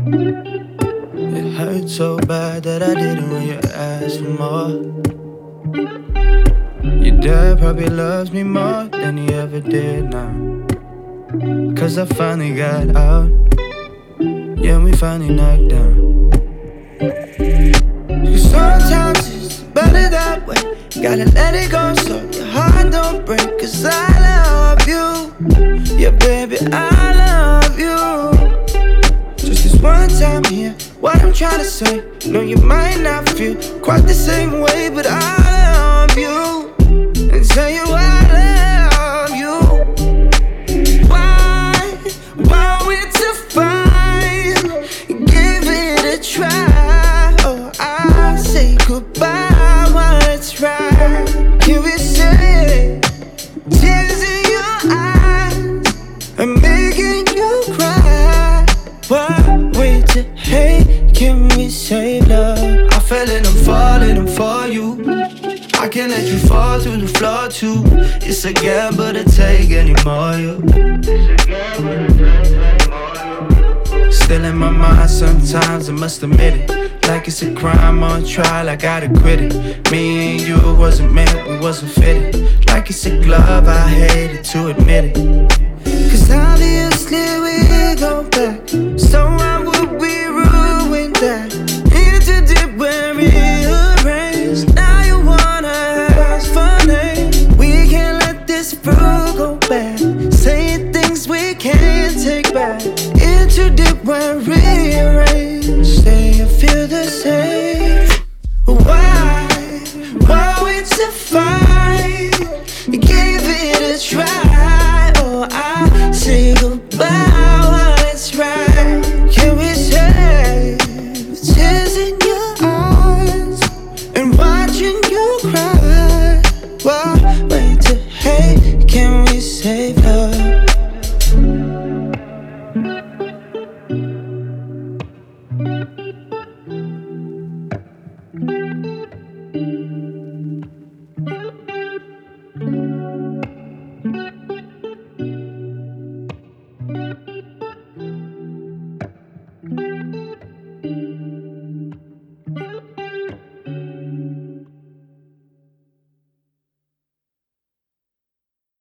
It hurt so bad that I didn't when you asked for more. Your dad probably loves me more than he ever did now. Cause I finally got out. Yeah, we finally knocked down. Cause sometimes it's better that way. Gotta let it go so your heart don't break. Cause I love you. Yeah, baby, I love you. Just this one time here, what I'm trying to say. No, you might not feel quite the same way, but I love you. And tell you I love you. Why we're to fight? Give it a try. Oh, I say goodbye while it's right. Can we say tears in your eyes? I'm making you cry. Why we to hate? Can we save love? I fell and I'm falling for you. I can't let you fall through the floor too. It's a gamble to take anymore, you. Still in my mind sometimes, I must admit it. Like it's a crime on trial, I gotta quit it. Me and you wasn't meant, we wasn't fitted. Like it's a glove, I hated to admit it. Cause obviously we go back. So why would we ruin that? Into deep when rearranged. Now you wanna ask for names. We can't let this fruit go bad. Saying things we can't take back. Into deep when rearranged.